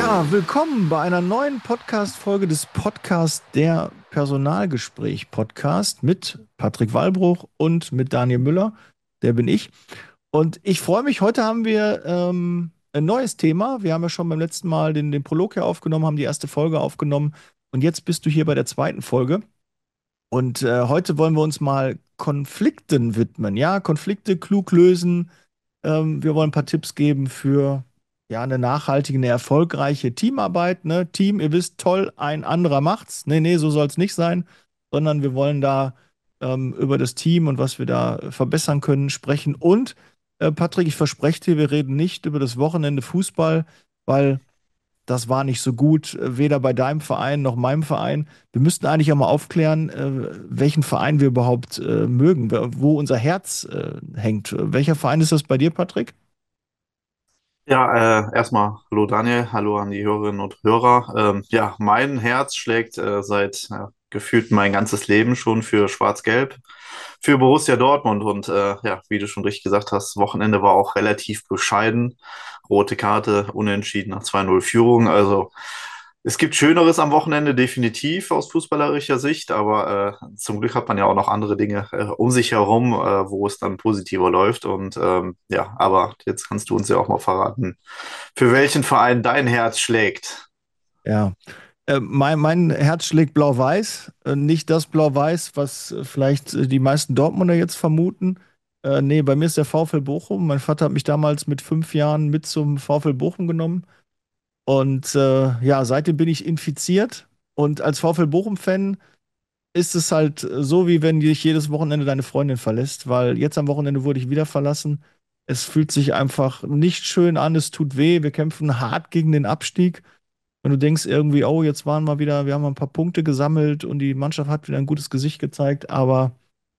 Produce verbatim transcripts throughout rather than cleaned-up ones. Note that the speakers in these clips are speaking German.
Ja, willkommen bei einer neuen Podcast-Folge des Podcasts der Personalgespräch-Podcast mit Patrick Wallbruch und mit Daniel Müller. Der bin ich. Und ich freue mich, heute haben wir ähm, ein neues Thema. Wir haben ja schon beim letzten Mal den, den Prolog hier aufgenommen, haben die erste Folge aufgenommen. Und jetzt bist du hier bei der zweiten Folge. Und äh, heute wollen wir uns mal Konflikten widmen. Ja, Konflikte klug lösen. Ähm, wir wollen ein paar Tipps geben für ja, eine nachhaltige, eine erfolgreiche Teamarbeit. Ne? Team, ihr wisst, toll, ein anderer macht's. Nee, nee, so soll es nicht sein, sondern wir wollen da ähm, über das Team und was wir da verbessern können sprechen. Und äh, Patrick, ich verspreche dir, wir reden nicht über das Wochenende Fußball, weil das war nicht so gut, äh, weder bei deinem Verein noch meinem Verein. Wir müssten eigentlich auch mal aufklären, äh, welchen Verein wir überhaupt äh, mögen, wo unser Herz äh, hängt. Welcher Verein ist das bei dir, Patrick? Ja, äh, erstmal hallo Daniel, hallo an die Hörerinnen und Hörer. Ähm, ja, mein Herz schlägt äh, seit äh, gefühlt mein ganzes Leben schon für Schwarz-Gelb, für Borussia Dortmund und äh, ja, wie du schon richtig gesagt hast, Wochenende war auch relativ bescheiden. Rote Karte, unentschieden nach zwei null Führung. Also es gibt Schöneres am Wochenende, definitiv aus fußballerischer Sicht, aber äh, zum Glück hat man ja auch noch andere Dinge äh, um sich herum, äh, wo es dann positiver läuft. Und ähm, ja, aber jetzt kannst du uns ja auch mal verraten, für welchen Verein dein Herz schlägt. Ja. Äh, mein, mein Herz schlägt blau-weiß. Äh, nicht das blau-weiß, was äh, vielleicht äh, die meisten Dortmunder jetzt vermuten. Äh, nee, bei mir ist der VfL Bochum. Mein Vater hat mich damals mit fünf Jahren mit zum VfL Bochum genommen. Und äh, ja, seitdem bin ich infiziert. Und als VfL Bochum-Fan ist es halt so, wie wenn dich jedes Wochenende deine Freundin verlässt, weil jetzt am Wochenende wurde ich wieder verlassen. Es fühlt sich einfach nicht schön an, es tut weh. Wir kämpfen hart gegen den Abstieg. Wenn du denkst irgendwie, oh, jetzt waren wir wieder, wir haben ein paar Punkte gesammelt und die Mannschaft hat wieder ein gutes Gesicht gezeigt, aber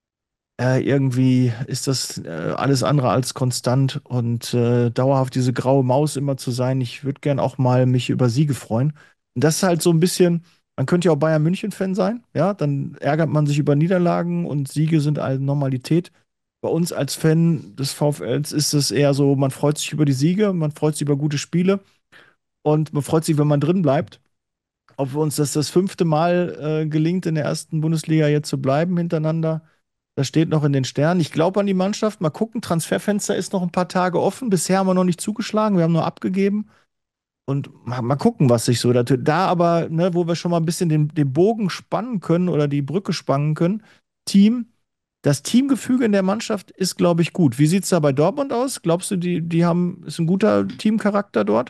äh, irgendwie ist das äh, alles andere als konstant und äh, dauerhaft diese graue Maus immer zu sein. Ich würde gern auch mal mich über Siege freuen. Und das ist halt so ein bisschen, man könnte ja auch Bayern München-Fan sein, ja, dann ärgert man sich über Niederlagen und Siege sind eine Normalität. Bei uns als Fan des VfLs ist es eher so, man freut sich über die Siege, man freut sich über gute Spiele und man freut sich, wenn man drin bleibt. Ob wir uns das das fünfte Mal äh, gelingt, in der ersten Bundesliga jetzt zu bleiben hintereinander, das steht noch in den Sternen. Ich glaube an die Mannschaft. Mal gucken, Transferfenster ist noch ein paar Tage offen. Bisher haben wir noch nicht zugeschlagen, wir haben nur abgegeben. Und mal, mal gucken, was sich so da tut. Da aber, ne, wo wir schon mal ein bisschen den, den Bogen spannen können oder die Brücke spannen können, Team, das Teamgefüge in der Mannschaft ist, glaube ich, gut. Wie sieht es da bei Dortmund aus? Glaubst du, die, die haben, ist ein guter Teamcharakter dort?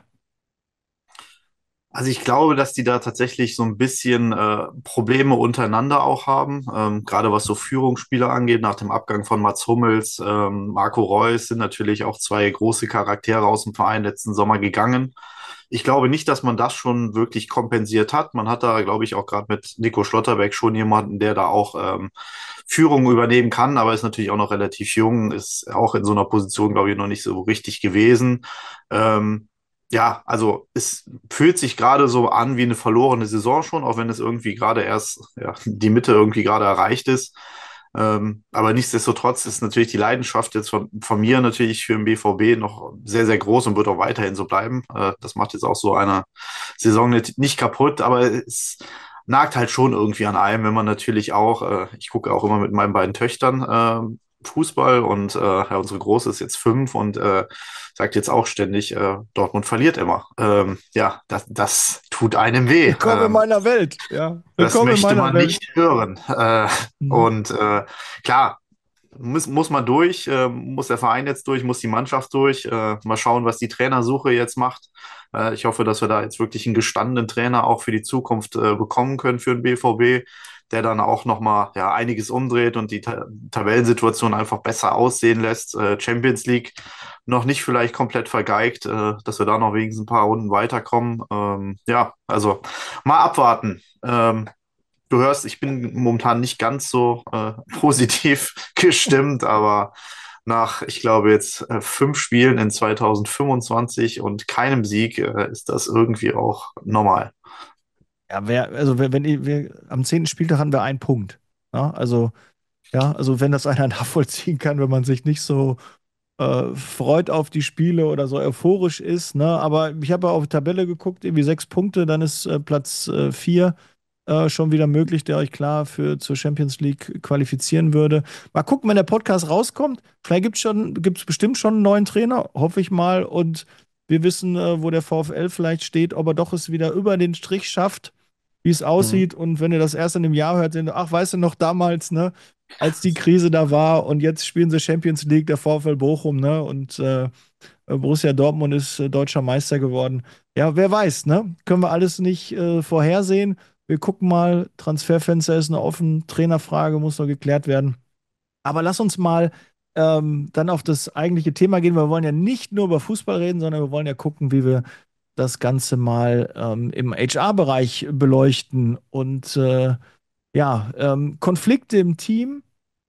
Also ich glaube, dass die da tatsächlich so ein bisschen äh, Probleme untereinander auch haben, ähm, gerade was so Führungsspieler angeht. Nach dem Abgang von Mats Hummels, ähm, Marco Reus sind natürlich auch zwei große Charaktere aus dem Verein letzten Sommer gegangen. Ich glaube nicht, dass man das schon wirklich kompensiert hat. Man hat da, glaube ich, auch gerade mit Nico Schlotterbeck schon jemanden, der da auch ähm, Führung übernehmen kann, aber ist natürlich auch noch relativ jung, ist auch in so einer Position, glaube ich, noch nicht so richtig gewesen. Ähm, ja, also es fühlt sich gerade so an wie eine verlorene Saison schon, auch wenn es irgendwie gerade erst ja, die Mitte irgendwie gerade erreicht ist. Ähm, aber nichtsdestotrotz ist natürlich die Leidenschaft jetzt von, von mir natürlich für den B V B noch sehr, sehr groß und wird auch weiterhin so bleiben. Äh, das macht jetzt auch so eine Saison nicht, nicht kaputt, aber es nagt halt schon irgendwie an einem, wenn man natürlich auch, äh, ich gucke auch immer mit meinen beiden Töchtern äh, Fußball und äh, ja, unsere Große ist jetzt fünf und äh, sagt jetzt auch ständig, äh, Dortmund verliert immer. Ähm, ja, das, das tut einem weh. Willkommen in Ähm, meiner Welt. Ja, das willkommen in möchte meiner man Welt. nicht hören. Äh, Mhm. und äh, klar, muss, muss man durch, äh, muss der Verein jetzt durch, muss die Mannschaft durch. Äh, mal schauen, was die Trainersuche jetzt macht. Äh, ich hoffe, dass wir da jetzt wirklich einen gestandenen Trainer auch für die Zukunft äh, bekommen können für den B V B, der dann auch nochmal ja, einiges umdreht und die Ta Tabellensituation einfach besser aussehen lässt. Äh, Champions League noch nicht vielleicht komplett vergeigt, äh, dass wir da noch wenigstens ein paar Runden weiterkommen. Ähm, ja, also mal abwarten. Ähm, Du hörst, ich bin momentan nicht ganz so äh, positiv gestimmt, aber nach, ich glaube, jetzt äh, fünf Spielen in zwanzig fünfundzwanzig und keinem Sieg äh, ist das irgendwie auch normal. Ja, wer, also wenn, wenn ihr- wir am zehnten Spieltag haben wir einen Punkt. Ja, also, ja, also wenn das einer nachvollziehen kann, wenn man sich nicht so äh, freut auf die Spiele oder so euphorisch ist. Ne? Aber ich habe auf die Tabelle geguckt, irgendwie sechs Punkte, dann ist äh, Platz äh, vier äh, schon wieder möglich, der euch klar für zur Champions League qualifizieren würde. Mal gucken, wenn der Podcast rauskommt. Vielleicht gibt es schon, gibt's bestimmt schon einen neuen Trainer, hoffe ich mal. Und wir wissen, äh, wo der VfL vielleicht steht, ob er doch es wieder über den Strich schafft, wie es Mhm. aussieht. Und wenn ihr das erst in einem Jahr hört, dann, ach, weißt du noch damals, ne, als die Krise da war und jetzt spielen sie Champions League, der VfL Bochum, ne? Und äh, Borussia Dortmund ist äh, deutscher Meister geworden. Ja, wer weiß, ne? Können wir alles nicht äh, vorhersehen. Wir gucken mal, Transferfenster ist noch offen, Trainerfrage muss noch geklärt werden. Aber lass uns mal ähm, dann auf das eigentliche Thema gehen. Wir wollen ja nicht nur über Fußball reden, sondern wir wollen ja gucken, wie wir das Ganze mal ähm, im H R-Bereich beleuchten. Und äh, ja, ähm, Konflikte im Team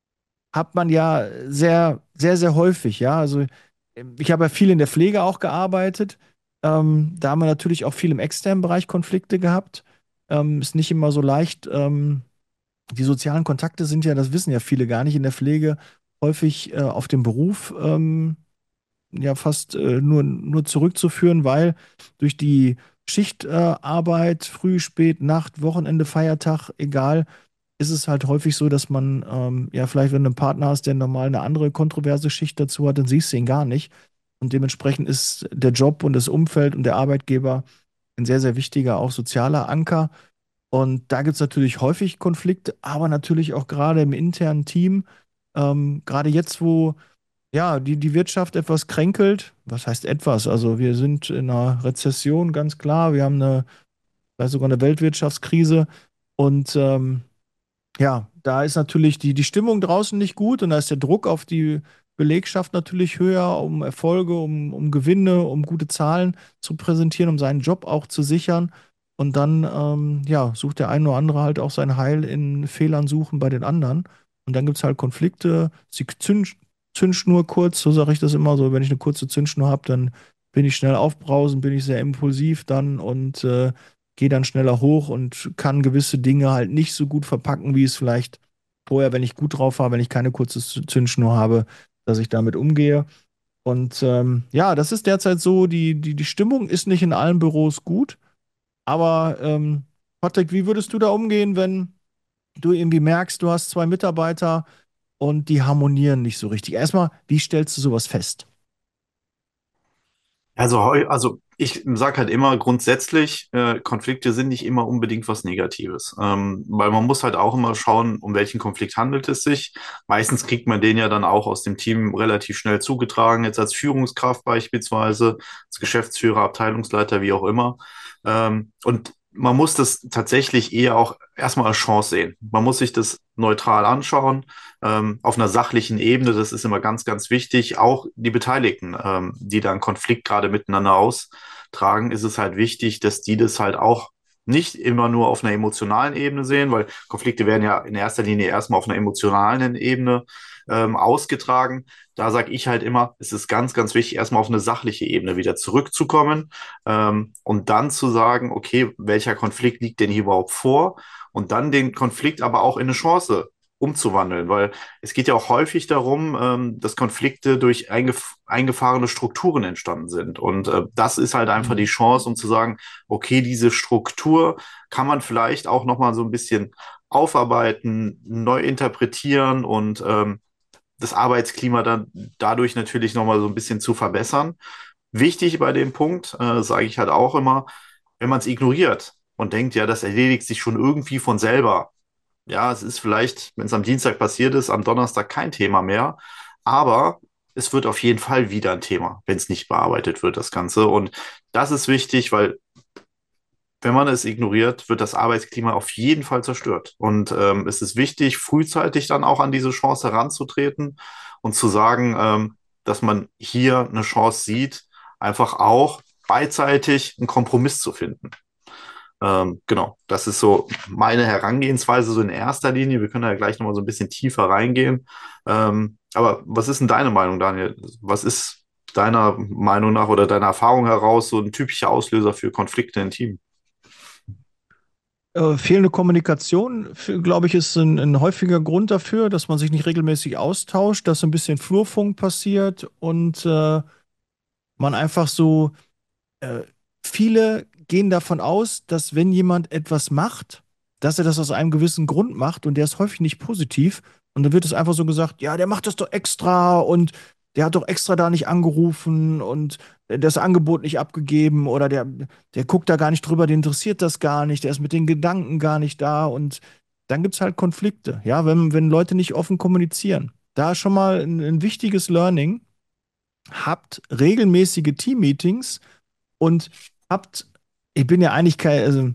hat man ja sehr, sehr, sehr häufig, ja. Also ähm, ich habe ja viel in der Pflege auch gearbeitet. Ähm, da haben wir natürlich auch viel im externen Bereich Konflikte gehabt. Ähm, ist nicht immer so leicht. Ähm, die sozialen Kontakte sind ja, das wissen ja viele gar nicht in der Pflege, häufig äh, auf den Beruf ähm, ja fast äh, nur, nur zurückzuführen, weil durch die Schichtarbeit, äh, Arbeit, früh, spät, Nacht, Wochenende, Feiertag, egal, ist es halt häufig so, dass man, ähm, ja, vielleicht, wenn du einen Partner hast, der normal eine andere kontroverse Schicht dazu hat, dann siehst du ihn gar nicht. Und dementsprechend ist der Job und das Umfeld und der Arbeitgeber ein sehr, sehr wichtiger, auch sozialer Anker. Und da gibt es natürlich häufig Konflikte, aber natürlich auch gerade im internen Team. Ähm, gerade jetzt, wo ja, die, die Wirtschaft etwas kränkelt. Was heißt etwas? Also wir sind in einer Rezession, ganz klar. Wir haben eine, vielleicht sogar eine Weltwirtschaftskrise. Und ähm, ja, da ist natürlich die, die Stimmung draußen nicht gut und da ist der Druck auf die Belegschaft natürlich höher, um Erfolge, um, um Gewinne, um gute Zahlen zu präsentieren, um seinen Job auch zu sichern. Und dann, ähm, ja, sucht der eine oder andere halt auch sein Heil in Fehlern suchen bei den anderen. Und dann gibt es halt Konflikte, die Zünd, Zündschnur kurz, so sage ich das immer so, wenn ich eine kurze Zündschnur habe, dann bin ich schnell aufbrausend, bin ich sehr impulsiv dann und äh, gehe dann schneller hoch und kann gewisse Dinge halt nicht so gut verpacken, wie es vielleicht vorher, wenn ich gut drauf war, wenn ich keine kurze Zündschnur habe, dass ich damit umgehe. Und ähm, ja, das ist derzeit so, die, die, die Stimmung ist nicht in allen Büros gut, aber ähm, Patrick, wie würdest du da umgehen, wenn du irgendwie merkst, du hast zwei Mitarbeiter und die harmonieren nicht so richtig? Erstmal, wie stellst du sowas fest? Also, heu- also ich sage halt immer grundsätzlich, äh, Konflikte sind nicht immer unbedingt was Negatives. Ähm, weil man muss halt auch immer schauen, um welchen Konflikt handelt es sich. Meistens kriegt man den ja dann auch aus dem Team relativ schnell zugetragen, jetzt als Führungskraft beispielsweise, als Geschäftsführer, Abteilungsleiter, wie auch immer. Ähm, und man muss das tatsächlich eher auch erstmal als Chance sehen. Man muss sich das neutral anschauen, ähm, auf einer sachlichen Ebene. Das ist immer ganz, ganz wichtig. Auch die Beteiligten, ähm, die da einen Konflikt gerade miteinander austragen, ist es halt wichtig, dass die das halt auch nicht immer nur auf einer emotionalen Ebene sehen, weil Konflikte werden ja in erster Linie erstmal auf einer emotionalen Ebene ähm, ausgetragen. Da sage ich halt immer, es ist ganz, ganz wichtig, erstmal auf eine sachliche Ebene wieder zurückzukommen, ähm, und dann zu sagen, okay, welcher Konflikt liegt denn hier überhaupt vor? Und dann den Konflikt aber auch in eine Chance umzuwandeln, weil es geht ja auch häufig darum, ähm, dass Konflikte durch eingef eingefahrene Strukturen entstanden sind. Und äh, das ist halt einfach die Mhm. Chance, um zu sagen, okay, diese Struktur kann man vielleicht auch nochmal so ein bisschen aufarbeiten, neu interpretieren und ähm, das Arbeitsklima dann dadurch natürlich nochmal so ein bisschen zu verbessern. Wichtig bei dem Punkt, äh, sage ich halt auch immer, wenn man es ignoriert und denkt, ja, das erledigt sich schon irgendwie von selber, ja, es ist vielleicht, wenn es am Dienstag passiert ist, am Donnerstag kein Thema mehr, aber es wird auf jeden Fall wieder ein Thema, wenn es nicht bearbeitet wird, das Ganze. Und das ist wichtig, weil wenn man es ignoriert, wird das Arbeitsklima auf jeden Fall zerstört. Und ähm, es ist wichtig, frühzeitig dann auch an diese Chance heranzutreten und zu sagen, ähm, dass man hier eine Chance sieht, einfach auch beidseitig einen Kompromiss zu finden. Ähm, genau, das ist so meine Herangehensweise so in erster Linie. Wir können ja gleich nochmal so ein bisschen tiefer reingehen. Ähm, aber was ist denn deine Meinung, Daniel? Was ist deiner Meinung nach oder deiner Erfahrung heraus so ein typischer Auslöser für Konflikte im Team? Äh, fehlende Kommunikation, glaube ich, ist ein, ein häufiger Grund dafür, dass man sich nicht regelmäßig austauscht, dass so ein bisschen Flurfunk passiert und äh, man einfach so, äh, viele gehen davon aus, dass wenn jemand etwas macht, dass er das aus einem gewissen Grund macht und der ist häufig nicht positiv. Und dann wird es einfach so gesagt, ja, der macht das doch extra und der hat doch extra da nicht angerufen und das Angebot nicht abgegeben oder der, der guckt da gar nicht drüber, den interessiert das gar nicht, der ist mit den Gedanken gar nicht da und dann gibt es halt Konflikte, ja, wenn, wenn Leute nicht offen kommunizieren. Da schon mal ein, ein wichtiges Learning. Habt regelmäßige Team-Meetings und habt, ich bin ja eigentlich kein, also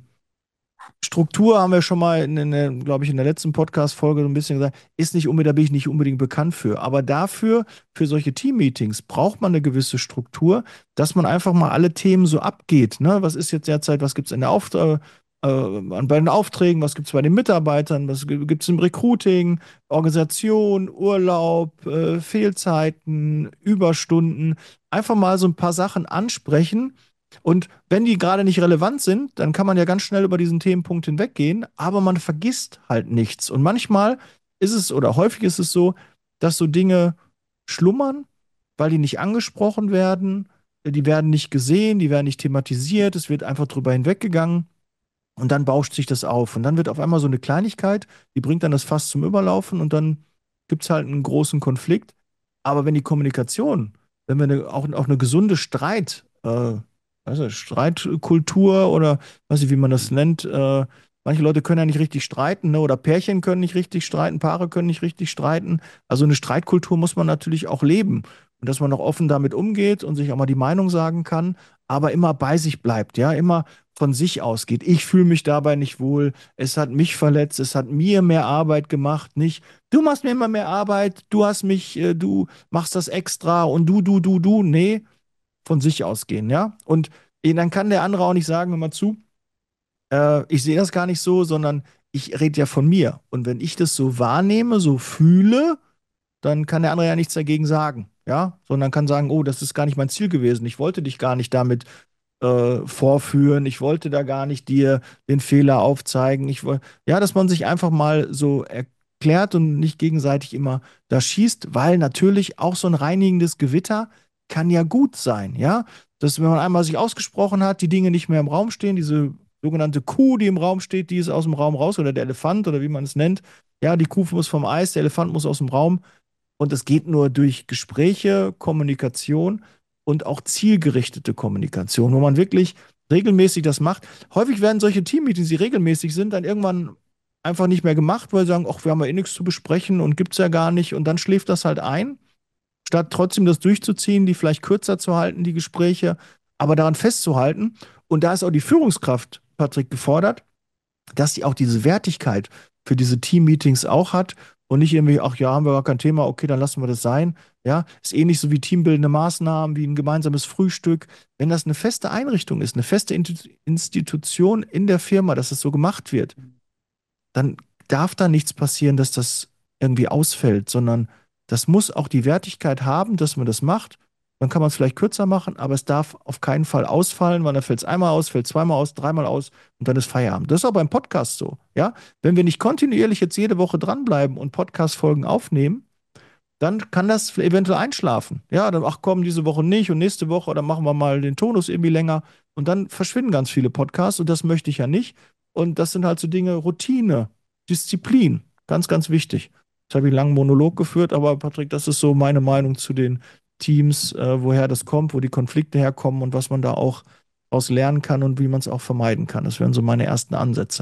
Struktur haben wir schon mal, in, in, glaube ich, in der letzten Podcast-Folge so ein bisschen gesagt, ist nicht unbedingt, da bin ich nicht unbedingt bekannt für. Aber dafür, für solche Team-Meetings, braucht man eine gewisse Struktur, dass man einfach mal alle Themen so abgeht. Ne? Was ist jetzt derzeit, was gibt es in der Auftrag, äh, bei den Aufträgen, was gibt es bei den Mitarbeitern, was gibt es im Recruiting, Organisation, Urlaub, äh, Fehlzeiten, Überstunden. Einfach mal so ein paar Sachen ansprechen und wenn die gerade nicht relevant sind, dann kann man ja ganz schnell über diesen Themenpunkt hinweggehen, aber man vergisst halt nichts. Und manchmal ist es oder häufig ist es so, dass so Dinge schlummern, weil die nicht angesprochen werden, die werden nicht gesehen, die werden nicht thematisiert, es wird einfach drüber hinweggegangen. Und dann bauscht sich das auf. Und dann wird auf einmal so eine Kleinigkeit, die bringt dann das Fass zum Überlaufen und dann gibt es halt einen großen Konflikt. Aber wenn die Kommunikation, wenn wir eine, auch, auch eine gesunde Streit, äh, also Streitkultur oder weiß ich, wie man das nennt, äh, manche Leute können ja nicht richtig streiten, ne? Oder Pärchen können nicht richtig streiten, Paare können nicht richtig streiten. Also eine Streitkultur muss man natürlich auch leben. Und dass man auch offen damit umgeht und sich auch mal die Meinung sagen kann, aber immer bei sich bleibt, ja, immer von sich ausgeht. Ich fühle mich dabei nicht wohl. Es hat mich verletzt. Es hat mir mehr Arbeit gemacht. Nicht, du machst mir immer mehr Arbeit. Du hast mich, äh, du machst das extra und du, du, du, du. Nee, von sich ausgehen, ja. Und eh, dann kann der andere auch nicht sagen, hör mal zu, äh, ich sehe das gar nicht so, sondern ich rede ja von mir. Und wenn ich das so wahrnehme, so fühle, dann kann der andere ja nichts dagegen sagen, ja, sondern kann sagen, oh, das ist gar nicht mein Ziel gewesen. Ich wollte dich gar nicht damit äh, vorführen. Ich wollte da gar nicht dir den Fehler aufzeigen. Ich wollte, ja, dass man sich einfach mal so erklärt und nicht gegenseitig immer da schießt, weil natürlich auch so ein reinigendes Gewitter kann ja gut sein, ja. Dass, wenn man einmal sich ausgesprochen hat, die Dinge nicht mehr im Raum stehen, diese sogenannte Kuh, die im Raum steht, die ist aus dem Raum raus, oder der Elefant oder wie man es nennt. Ja, die Kuh muss vom Eis, der Elefant muss aus dem Raum. Und es geht nur durch Gespräche, Kommunikation und auch zielgerichtete Kommunikation, wo man wirklich regelmäßig das macht. Häufig werden solche Teammeetings, die regelmäßig sind, dann irgendwann einfach nicht mehr gemacht, weil sie sagen, ach, wir haben ja eh nichts zu besprechen und gibt es ja gar nicht. Und dann schläft das halt ein, statt trotzdem das durchzuziehen, die vielleicht kürzer zu halten, die Gespräche, aber daran festzuhalten. Und da ist auch die Führungskraft, Patrick, gefordert, dass sie auch diese Wertigkeit für diese Team-Meetings auch hat und nicht irgendwie, ach ja, haben wir gar kein Thema, okay, dann lassen wir das sein. Ja, ist ähnlich so wie teambildende Maßnahmen, wie ein gemeinsames Frühstück. Wenn das eine feste Einrichtung ist, eine feste Institution in der Firma, dass es so gemacht wird, dann darf da nichts passieren, dass das irgendwie ausfällt, sondern das muss auch die Wertigkeit haben, dass man das macht. Dann kann man es vielleicht kürzer machen, aber es darf auf keinen Fall ausfallen, weil dann fällt es einmal aus, fällt zweimal aus, dreimal aus und dann ist Feierabend. Das ist auch beim Podcast so, ja? Wenn wir nicht kontinuierlich jetzt jede Woche dranbleiben und Podcast-Folgen aufnehmen, dann kann das eventuell einschlafen. Ja, dann, ach komm, diese Woche nicht und nächste Woche, oder machen wir mal den Tonus irgendwie länger und dann verschwinden ganz viele Podcasts und das möchte ich ja nicht. Und das sind halt so Dinge, Routine, Disziplin, ganz, ganz wichtig. Jetzt habe ich einen langen Monolog geführt, aber Patrick, das ist so meine Meinung zu den Teams, äh, woher das kommt, wo die Konflikte herkommen und was man da auch aus lernen kann und wie man es auch vermeiden kann. Das wären so meine ersten Ansätze.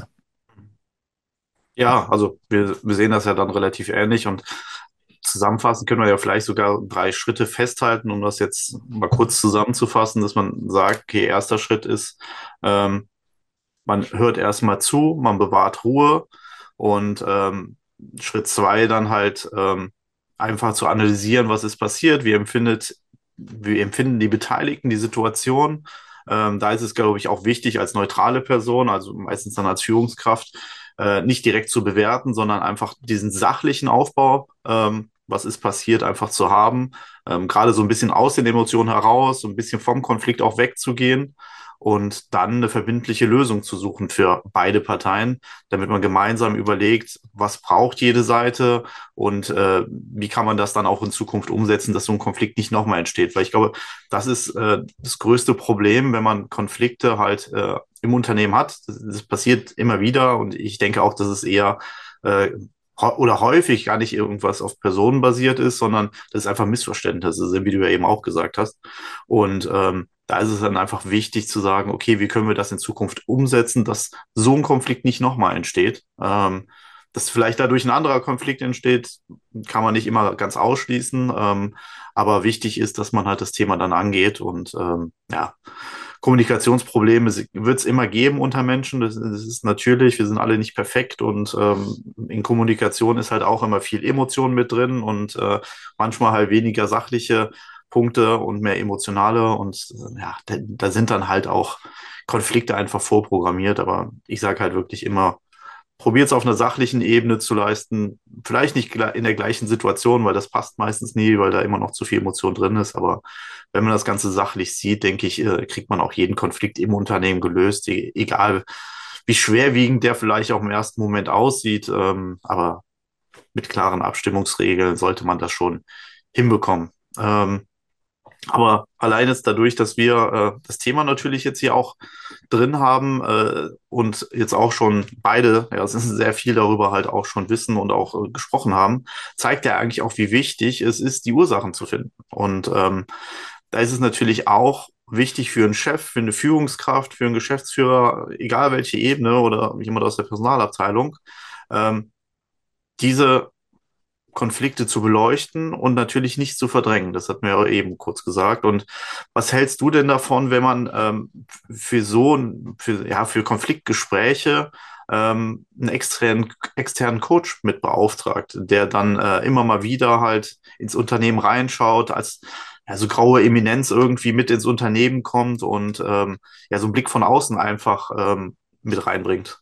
Ja, also wir, wir sehen das ja dann relativ ähnlich und zusammenfassen können wir ja vielleicht sogar drei Schritte festhalten, um das jetzt mal kurz zusammenzufassen, dass man sagt, okay, erster Schritt ist, ähm, man hört erstmal zu, man bewahrt Ruhe und ähm, Schritt zwei dann halt ähm, einfach zu analysieren, was ist passiert, wie empfindet, wie empfinden die Beteiligten die Situation. Ähm, da ist es, glaube ich, auch wichtig als neutrale Person, also meistens dann als Führungskraft, äh, nicht direkt zu bewerten, sondern einfach diesen sachlichen Aufbau, ähm, was ist passiert, einfach zu haben. Ähm, gerade so ein bisschen aus den Emotionen heraus, so ein bisschen vom Konflikt auch wegzugehen und dann eine verbindliche Lösung zu suchen für beide Parteien, damit man gemeinsam überlegt, was braucht jede Seite und äh, wie kann man das dann auch in Zukunft umsetzen, dass so ein Konflikt nicht nochmal entsteht. Weil ich glaube, das ist äh, das größte Problem, wenn man Konflikte halt äh, im Unternehmen hat. Das, das passiert immer wieder und ich denke auch, dass es eher äh, oder häufig gar nicht irgendwas auf Personen basiert ist, sondern das ist einfach Missverständnisse sind, wie du ja eben auch gesagt hast. Und ähm, da ist es dann einfach wichtig zu sagen, okay, wie können wir das in Zukunft umsetzen, dass so ein Konflikt nicht nochmal entsteht. Ähm, dass vielleicht dadurch ein anderer Konflikt entsteht, kann man nicht immer ganz ausschließen. Ähm, aber wichtig ist, dass man halt das Thema dann angeht und ähm, ja, Kommunikationsprobleme wird es immer geben unter Menschen. Das, das ist natürlich, wir sind alle nicht perfekt und ähm, in Kommunikation ist halt auch immer viel Emotion mit drin und äh, manchmal halt weniger sachliche Punkte und mehr emotionale und äh, ja, da, da sind dann halt auch Konflikte einfach vorprogrammiert. Aber ich sage halt wirklich immer, probiert es auf einer sachlichen Ebene zu leisten. Vielleicht nicht in der gleichen Situation, weil das passt meistens nie, weil da immer noch zu viel Emotion drin ist. Aber wenn man das Ganze sachlich sieht, denke ich, äh, kriegt man auch jeden Konflikt im Unternehmen gelöst, e- egal wie schwerwiegend der vielleicht auch im ersten Moment aussieht. Ähm, aber mit klaren Abstimmungsregeln sollte man das schon hinbekommen. Ähm, aber allein jetzt dadurch, dass wir äh, das Thema natürlich jetzt hier auch drin haben äh, und jetzt auch schon beide, ja, es ist sehr viel darüber halt auch schon wissen und auch äh, gesprochen haben, zeigt ja eigentlich auch, wie wichtig es ist, die Ursachen zu finden. Und ähm, da ist es natürlich auch wichtig für einen Chef, für eine Führungskraft, für einen Geschäftsführer, egal welche Ebene oder jemand aus der Personalabteilung, ähm, diese Konflikte zu beleuchten und natürlich nicht zu verdrängen. Das hat mir ja eben kurz gesagt. Und was hältst du denn davon, wenn man ähm, für so ein, für, ja, für Konfliktgespräche ähm, einen externen, externen Coach mit beauftragt, der dann äh, immer mal wieder halt ins Unternehmen reinschaut, als ja, so graue Eminenz irgendwie mit ins Unternehmen kommt und ähm, ja, so einen Blick von außen einfach ähm, mit reinbringt?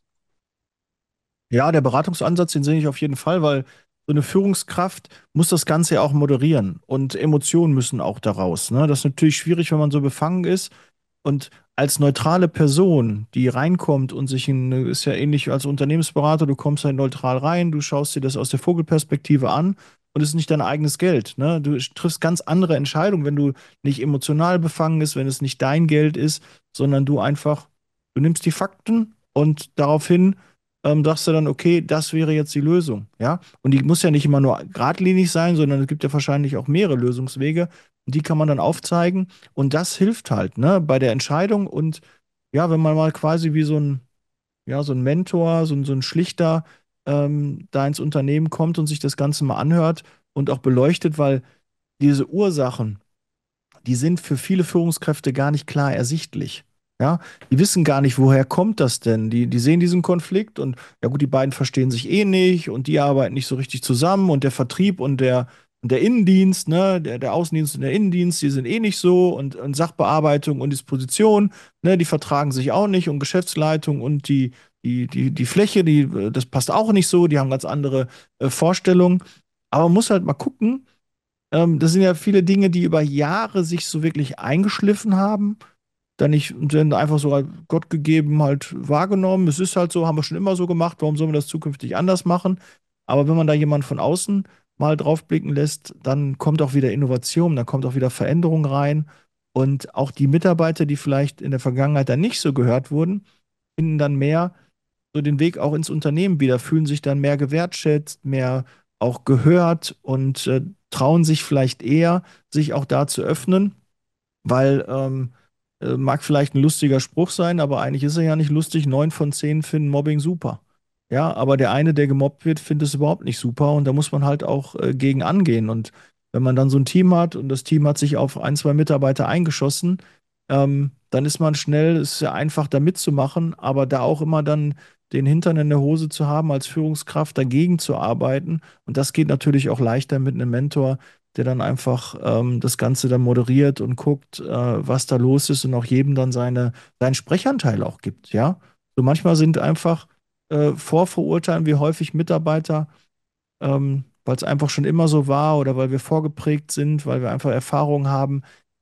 Ja, der Beratungsansatz, den sehe ich auf jeden Fall, weil so eine Führungskraft muss das Ganze ja auch moderieren und Emotionen müssen auch daraus. Ne? Das ist natürlich schwierig, wenn man so befangen ist. Und als neutrale Person, die reinkommt und sich in, ist ja ähnlich als Unternehmensberater, du kommst halt neutral rein, du schaust dir das aus der Vogelperspektive an und es ist nicht dein eigenes Geld. Ne? Du triffst ganz andere Entscheidungen, wenn du nicht emotional befangen bist, wenn es nicht dein Geld ist, sondern du einfach, du nimmst die Fakten und daraufhin ähm, sagst du dann, okay, das wäre jetzt die Lösung. Ja? Und die muss ja nicht immer nur geradlinig sein, sondern es gibt ja wahrscheinlich auch mehrere Lösungswege. Und die kann man dann aufzeigen. Und das hilft halt, ne, bei der Entscheidung. Und ja, wenn man mal quasi wie so ein, ja, so ein Mentor, so ein, so ein Schlichter ähm, da ins Unternehmen kommt und sich das Ganze mal anhört und auch beleuchtet, weil diese Ursachen, die sind für viele Führungskräfte gar nicht klar ersichtlich. Ja, die wissen gar nicht, woher kommt das denn? Die, die sehen diesen Konflikt und ja gut, die beiden verstehen sich eh nicht und die arbeiten nicht so richtig zusammen und der Vertrieb und der, und der Innendienst, ne, der, der Außendienst und der Innendienst, die sind eh nicht so und, und Sachbearbeitung und Disposition, ne, die vertragen sich auch nicht und Geschäftsleitung und die, die, die, die Fläche, die, das passt auch nicht so, die haben ganz andere äh, Vorstellungen. Aber man muss halt mal gucken, ähm, das sind ja viele Dinge, die über Jahre sich so wirklich eingeschliffen haben. Dann nicht, dann einfach so als Gott gegeben halt wahrgenommen. Es ist halt so, haben wir schon immer so gemacht. Warum sollen wir das zukünftig anders machen? Aber wenn man da jemanden von außen mal drauf blicken lässt, dann kommt auch wieder Innovation, dann kommt auch wieder Veränderung rein. Und auch die Mitarbeiter, die vielleicht in der Vergangenheit dann nicht so gehört wurden, finden dann mehr so den Weg auch ins Unternehmen wieder, fühlen sich dann mehr gewertschätzt, mehr auch gehört und äh, trauen sich vielleicht eher, sich auch da zu öffnen, weil ähm, äh, mag vielleicht ein lustiger Spruch sein, aber eigentlich ist er ja nicht lustig. Neun von zehn finden Mobbing super. Ja, aber der eine, der gemobbt wird, findet es überhaupt nicht super und da muss man halt auch äh, gegen angehen. Und wenn man dann so ein Team hat und das Team hat sich auf ein, zwei Mitarbeiter eingeschossen, ähm, dann ist man schnell, es ist ja einfach da mitzumachen, aber da auch immer dann den Hintern in der Hose zu haben, als Führungskraft dagegen zu arbeiten. Und das geht natürlich auch leichter mit einem Mentor, der dann einfach ähm, das Ganze dann moderiert und guckt, äh, was da los ist und auch jedem dann seine, seinen Sprechanteil auch gibt, ja. So manchmal sind einfach äh, vorverurteilen wir häufig Mitarbeiter, ähm, weil es einfach schon immer so war oder weil wir vorgeprägt sind, weil wir einfach Erfahrung haben.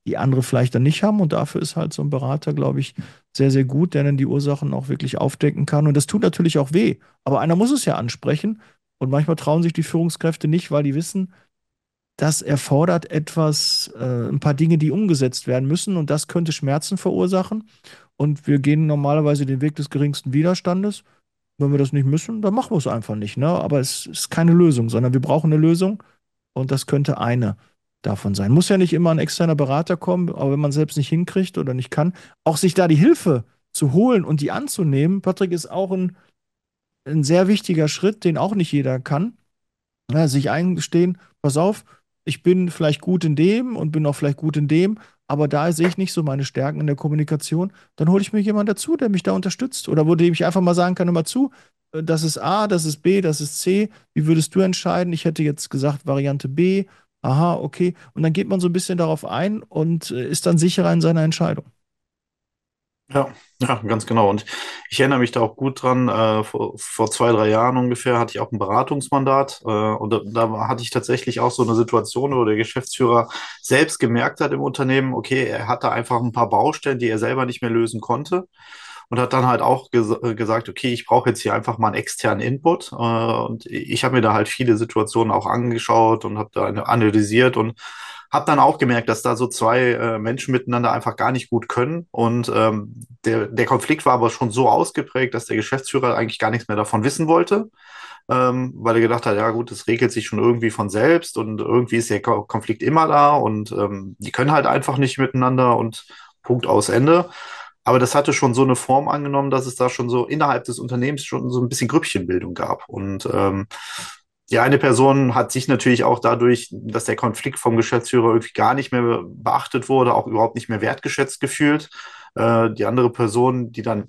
die andere vielleicht dann nicht haben. Und dafür ist halt so ein Berater, glaube ich, sehr, sehr gut, der dann die Ursachen auch wirklich aufdecken kann. Und das tut natürlich auch weh. Aber einer muss es ja ansprechen. Und manchmal trauen sich die Führungskräfte nicht, weil die wissen, das erfordert etwas, äh, ein paar Dinge, die umgesetzt werden müssen. Und das könnte Schmerzen verursachen. Und wir gehen normalerweise den Weg des geringsten Widerstandes. Wenn wir das nicht müssen, dann machen wir es einfach nicht, ne? Aber es ist keine Lösung, sondern wir brauchen eine Lösung und das könnte eine davon sein. Muss ja nicht immer ein externer Berater kommen, aber wenn man selbst nicht hinkriegt oder nicht kann, auch sich da die Hilfe zu holen und die anzunehmen, Patrick, ist auch ein, ein sehr wichtiger Schritt, den auch nicht jeder kann. Ja, sich eingestehen, pass auf, ich bin vielleicht gut in dem und bin auch vielleicht gut in dem, aber da sehe ich nicht so meine Stärken in der Kommunikation. Dann hole ich mir jemanden dazu, der mich da unterstützt. Oder wo dem ich einfach mal sagen kann, hör mal zu, äh, das ist A, das ist B, das ist C. Wie würdest du entscheiden? Ich hätte jetzt gesagt Variante B. Aha, okay. Und dann geht man so ein bisschen darauf ein und äh, ist dann sicherer in seiner Entscheidung. Ja, ja, ganz genau. Und ich erinnere mich da auch gut dran, äh, vor, vor zwei, drei Jahren ungefähr hatte ich auch ein Beratungsmandat, äh, und da, da hatte ich tatsächlich auch so eine Situation, wo der Geschäftsführer selbst gemerkt hat im Unternehmen, okay, er hatte einfach ein paar Baustellen, die er selber nicht mehr lösen konnte und hat dann halt auch ges äh, gesagt, okay, ich brauche jetzt hier einfach mal einen externen Input. Äh, und ich habe mir da halt viele Situationen auch angeschaut und habe da eine analysiert und habe dann auch gemerkt, dass da so zwei äh, Menschen miteinander einfach gar nicht gut können. Und ähm, der, der Konflikt war aber schon so ausgeprägt, dass der Geschäftsführer eigentlich gar nichts mehr davon wissen wollte, ähm, weil er gedacht hat, ja gut, es regelt sich schon irgendwie von selbst und irgendwie ist der Ko- Konflikt immer da und ähm, die können halt einfach nicht miteinander und Punkt aus Ende. Aber das hatte schon so eine Form angenommen, dass es da schon so innerhalb des Unternehmens schon so ein bisschen Grüppchenbildung gab. Und ähm, die eine Person hat sich natürlich auch dadurch, dass der Konflikt vom Geschäftsführer irgendwie gar nicht mehr beachtet wurde, auch überhaupt nicht mehr wertgeschätzt gefühlt. Äh, die andere Person, die dann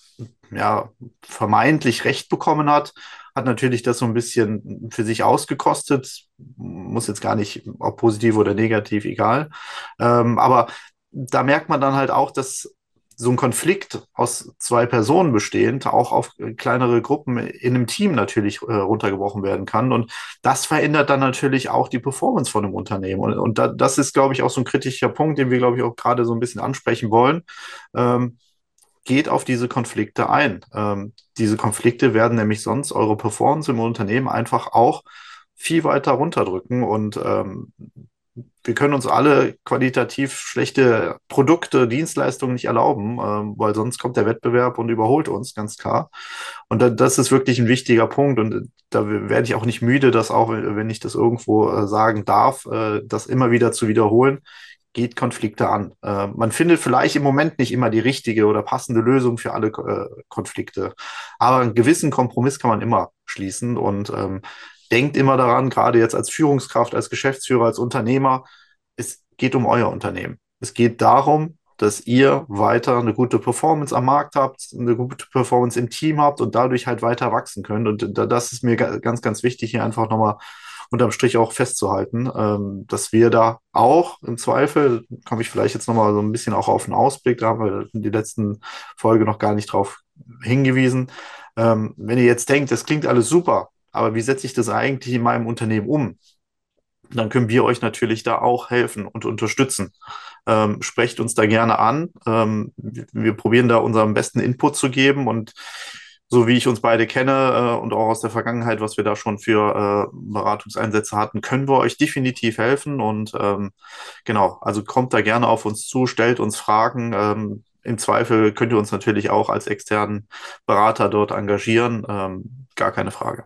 ja vermeintlich Recht bekommen hat, hat natürlich das so ein bisschen für sich ausgekostet. Muss jetzt gar nicht, ob positiv oder negativ, egal. Ähm, aber da merkt man dann halt auch, dass so ein Konflikt aus zwei Personen bestehend auch auf kleinere Gruppen in einem Team natürlich äh, runtergebrochen werden kann. Und das verändert dann natürlich auch die Performance von einem Unternehmen. Und, und da, das ist, glaube ich, auch so ein kritischer Punkt, den wir, glaube ich, auch gerade so ein bisschen ansprechen wollen. Ähm, Geht auf diese Konflikte ein. Ähm, diese Konflikte werden nämlich sonst eure Performance im Unternehmen einfach auch viel weiter runterdrücken und ähm, wir können uns alle qualitativ schlechte Produkte, Dienstleistungen nicht erlauben, ähm, weil sonst kommt der Wettbewerb und überholt uns, ganz klar. Und da, das ist wirklich ein wichtiger Punkt und da werde ich auch nicht müde, das auch, wenn ich das irgendwo äh, sagen darf, äh, das immer wieder zu wiederholen. Geht Konflikte an. Äh, man findet vielleicht im Moment nicht immer die richtige oder passende Lösung für alle äh, Konflikte, aber einen gewissen Kompromiss kann man immer schließen und ähm, denkt immer daran, gerade jetzt als Führungskraft, als Geschäftsführer, als Unternehmer, es geht um euer Unternehmen. Es geht darum, dass ihr weiter eine gute Performance am Markt habt, eine gute Performance im Team habt und dadurch halt weiter wachsen könnt. Und da, das ist mir ga- ganz, ganz wichtig, hier einfach nochmal unterm Strich auch festzuhalten, ähm, dass wir da auch im Zweifel, komme ich vielleicht jetzt nochmal so ein bisschen auch auf den Ausblick, da haben wir in die letzten Folge noch gar nicht drauf hingewiesen. Ähm, wenn ihr jetzt denkt, das klingt alles super, aber wie setze ich das eigentlich in meinem Unternehmen um? Dann können wir euch natürlich da auch helfen und unterstützen. Ähm, sprecht uns da gerne an. Ähm, wir, wir probieren da unseren besten Input zu geben und so wie ich uns beide kenne äh, und auch aus der Vergangenheit, was wir da schon für äh, Beratungseinsätze hatten, können wir euch definitiv helfen. Und ähm, genau, also kommt da gerne auf uns zu, stellt uns Fragen. Ähm, im Zweifel könnt ihr uns natürlich auch als externen Berater dort engagieren. Ähm, gar keine Frage.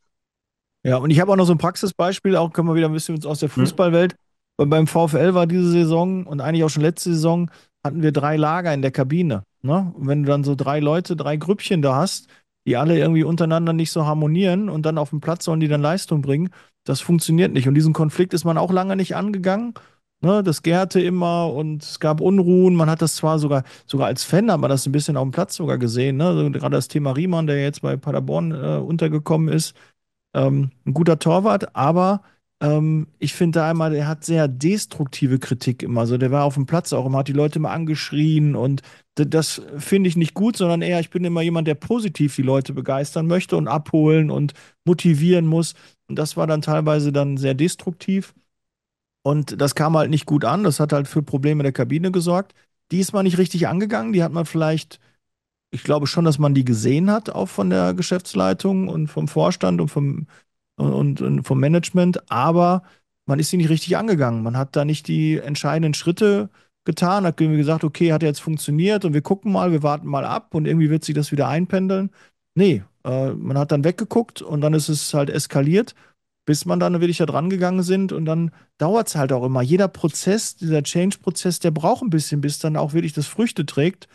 Ja, und ich habe auch noch so ein Praxisbeispiel, auch können wir wieder ein bisschen aus der Hm? Fußballwelt. Weil beim VfL war diese Saison und eigentlich auch schon letzte Saison hatten wir drei Lager in der Kabine. Ne? Und wenn du dann so drei Leute, drei Grüppchen da hast, die alle irgendwie untereinander nicht so harmonieren und dann auf dem Platz sollen die dann Leistung bringen, das funktioniert nicht. Und diesen Konflikt ist man auch lange nicht angegangen. Ne? Das gärte immer und es gab Unruhen. Man hat das zwar sogar, sogar als Fan, hat man das ein bisschen auf dem Platz sogar gesehen. Ne? Also gerade das Thema Riemann, der jetzt bei Paderborn äh, untergekommen ist, ähm, ein guter Torwart, aber ähm, ich finde da einmal, der hat sehr destruktive Kritik immer. Also der war auf dem Platz auch immer, hat die Leute immer angeschrien und d- das finde ich nicht gut, sondern eher, ich bin immer jemand, der positiv die Leute begeistern möchte und abholen und motivieren muss. Und das war dann teilweise dann sehr destruktiv. Und das kam halt nicht gut an. Das hat halt für Probleme in der Kabine gesorgt. Die ist mal nicht richtig angegangen. Die hat man vielleicht, ich glaube schon, dass man die gesehen hat, auch von der Geschäftsleitung und vom Vorstand und vom, und, und vom Management. Aber man ist sie nicht richtig angegangen. Man hat da nicht die entscheidenden Schritte getan, hat irgendwie gesagt, okay, hat jetzt funktioniert und wir gucken mal, wir warten mal ab und irgendwie wird sich das wieder einpendeln. Nee, äh, man hat dann weggeguckt und dann ist es halt eskaliert, bis man dann wirklich da dran gegangen sind und dann dauert es halt auch immer. Jeder Prozess, dieser Change-Prozess, der braucht ein bisschen, bis dann auch wirklich das Früchte trägt.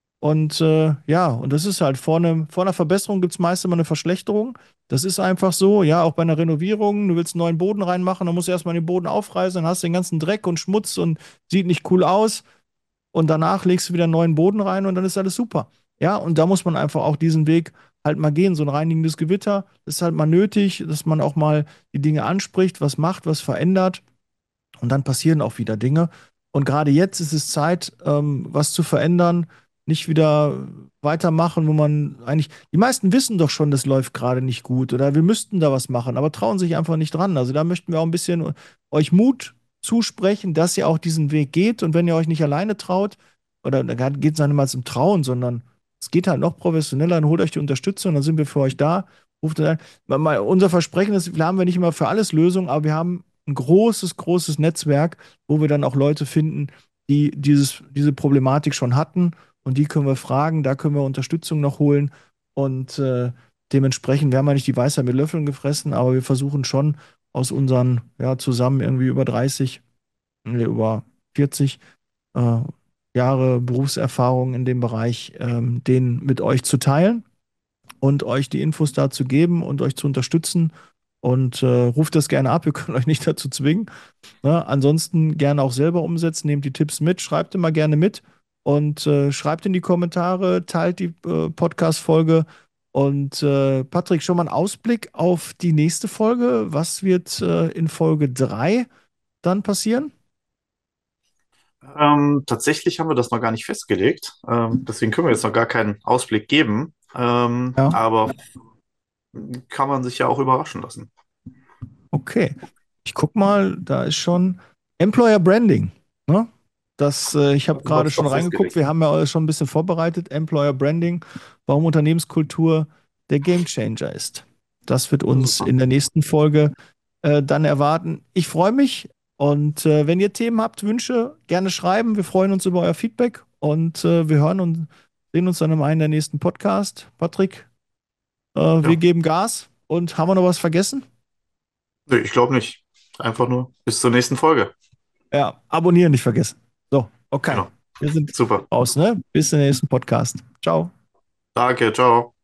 Und äh, ja, und das ist halt vor, einem, vor einer Verbesserung gibt es meist immer eine Verschlechterung. Das ist einfach so, ja, auch bei einer Renovierung, du willst einen neuen Boden reinmachen, dann musst du erstmal den Boden aufreißen, dann hast du den ganzen Dreck und Schmutz und sieht nicht cool aus. Und danach legst du wieder einen neuen Boden rein und dann ist alles super. Ja, und da muss man einfach auch diesen Weg halt mal gehen. So ein reinigendes Gewitter ist halt mal nötig, dass man auch mal die Dinge anspricht, was macht, was verändert. Und dann passieren auch wieder Dinge. Und gerade jetzt ist es Zeit, ähm, was zu verändern, nicht wieder weitermachen, wo man eigentlich, die meisten wissen doch schon, das läuft gerade nicht gut oder wir müssten da was machen, aber trauen sich einfach nicht dran. Also da möchten wir auch ein bisschen euch Mut zusprechen, dass ihr auch diesen Weg geht. Und wenn ihr euch nicht alleine traut, oder da geht es nicht mal zum Trauen, sondern es geht halt noch professioneller, dann holt euch die Unterstützung, dann sind wir für euch da. Ruft an. Mal, unser Versprechen ist, wir haben wir nicht immer für alles Lösungen, aber wir haben ein großes, großes Netzwerk, wo wir dann auch Leute finden, die dieses, diese Problematik schon hatten und die können wir fragen, da können wir Unterstützung noch holen und äh, dementsprechend, wir haben ja nicht die Weisheit mit Löffeln gefressen, aber wir versuchen schon aus unseren, ja, zusammen irgendwie über dreißig, nee, über vierzig äh, Jahre Berufserfahrung in dem Bereich, ähm, den mit euch zu teilen und euch die Infos dazu geben und euch zu unterstützen. Und äh, ruft das gerne ab, wir können euch nicht dazu zwingen. Ne? Ansonsten gerne auch selber umsetzen, nehmt die Tipps mit, schreibt immer gerne mit und äh, schreibt in die Kommentare, teilt die äh, Podcast-Folge. Und äh, Patrick, schon mal einen Ausblick auf die nächste Folge. Was wird äh, in Folge drei dann passieren? Ähm, tatsächlich haben wir das noch gar nicht festgelegt. Ähm, deswegen können wir jetzt noch gar keinen Ausblick geben. Ähm, Ja. aber kann man sich ja auch überraschen lassen. Okay. Ich guck mal, da ist schon Employer Branding. Ne? Das, äh, ich habe Haben wir gerade es schon doch reingeguckt, festgelegt. wir haben ja schon ein bisschen vorbereitet. Employer Branding, warum Unternehmenskultur der Gamechanger ist. Das wird Ja, uns super. in der nächsten Folge äh, dann erwarten. Ich freue mich und äh, wenn ihr Themen habt, Wünsche, gerne schreiben. Wir freuen uns über euer Feedback und äh, wir hören und sehen uns dann in einem der nächsten Podcast. Patrick, äh, wir Ja, geben Gas und haben wir noch was vergessen? nee, ich glaube nicht. Einfach nur bis zur nächsten Folge. Ja, abonnieren nicht vergessen. So, okay. Genau. Wir sind Super. raus, ne? Bis zum nächsten Podcast. Ciao. Danke, ciao.